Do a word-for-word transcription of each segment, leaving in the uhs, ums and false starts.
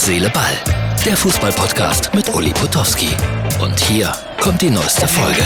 Seele, Ball. Der Fußball-Podcast mit Uli Potowski. Und hier kommt die neueste Folge.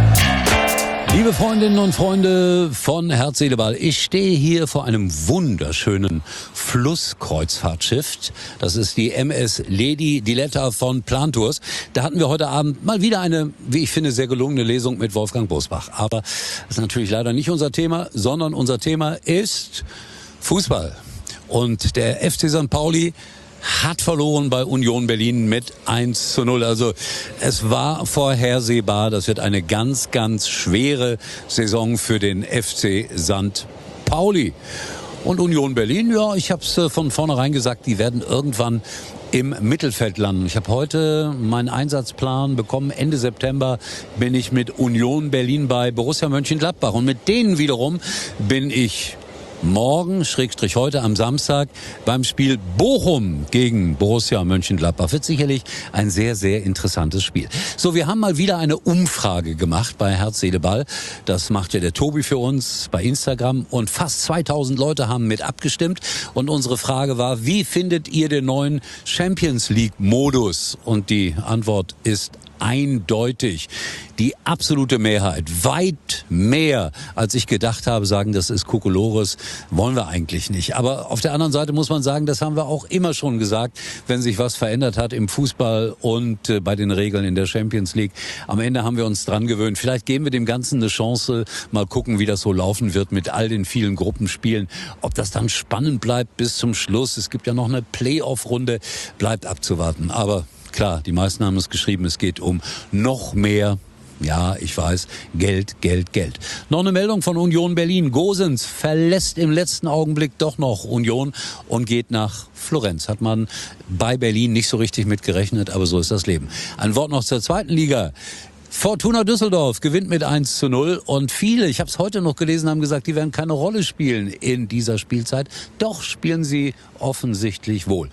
Liebe Freundinnen und Freunde von Herz, Seele, Ball, ich stehe hier vor einem wunderschönen Flusskreuzfahrtschiff. Das ist die M S Lady Diletta von Plantours. Da hatten wir heute Abend mal wieder eine, wie ich finde, sehr gelungene Lesung mit Wolfgang Bosbach. Aber das ist natürlich leider nicht unser Thema, sondern unser Thema ist Fußball. Und der F C Sankt Pauli hat verloren bei Union Berlin mit eins zu null. Also es war vorhersehbar, das wird eine ganz, ganz schwere Saison für den F C Sankt Pauli. Und Union Berlin, ja, ich habe es von vornherein gesagt, die werden irgendwann im Mittelfeld landen. Ich habe heute meinen Einsatzplan bekommen. Ende September bin ich mit Union Berlin bei Borussia Mönchengladbach. Und mit denen wiederum bin ich morgen, Schrägstrich heute am Samstag, beim Spiel Bochum gegen Borussia Mönchengladbach. Wird sicherlich ein sehr, sehr interessantes Spiel. So, wir haben mal wieder eine Umfrage gemacht bei Herz, Seele, Ball. Das macht ja der Tobi für uns bei Instagram. Und fast zweitausend Leute haben mit abgestimmt. Und unsere Frage war, wie findet ihr den neuen Champions League-Modus? Und die Antwort ist eindeutig. Die absolute Mehrheit, weit mehr, als ich gedacht habe, sagen, das ist Kokolores, wollen wir eigentlich nicht. Aber auf der anderen Seite muss man sagen, das haben wir auch immer schon gesagt, wenn sich was verändert hat im Fußball und äh, bei den Regeln in der Champions League. Am Ende haben wir uns dran gewöhnt. Vielleicht geben wir dem Ganzen eine Chance, mal gucken, wie das so laufen wird mit all den vielen Gruppenspielen. Ob das dann spannend bleibt bis zum Schluss. Es gibt ja noch eine Playoff-Runde, bleibt abzuwarten. Aber klar, die meisten haben es geschrieben, es geht um noch mehr. Ja, ich weiß, Geld, Geld, Geld. Noch eine Meldung von Union Berlin. Gosens verlässt im letzten Augenblick doch noch Union und geht nach Florenz. Hat man bei Berlin nicht so richtig mit gerechnet, aber so ist das Leben. Ein Wort noch zur zweiten Liga. Fortuna Düsseldorf gewinnt mit eins zu null und viele, ich habe es heute noch gelesen, haben gesagt, die werden keine Rolle spielen in dieser Spielzeit. Doch spielen sie offensichtlich wohl.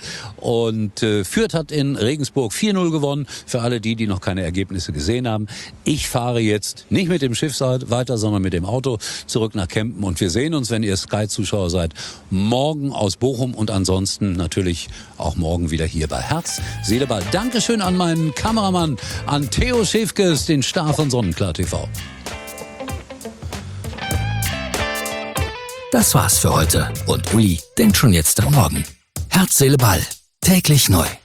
Und äh, Fürth hat in Regensburg vier null gewonnen, für alle die, die noch keine Ergebnisse gesehen haben. Ich fahre jetzt nicht mit dem Schiff weiter, sondern mit dem Auto zurück nach Kempen und wir sehen uns, wenn ihr Sky-Zuschauer seid, morgen aus Bochum und ansonsten natürlich auch morgen wieder hier bei Herz, Seele, Ball. Dankeschön an meinen Kameramann, an Theo Schäfkes, den Star von Sonnenklar T V. Das war's für heute. Und Uli denkt schon jetzt am Morgen. Herz, Seele, Ball. Täglich neu.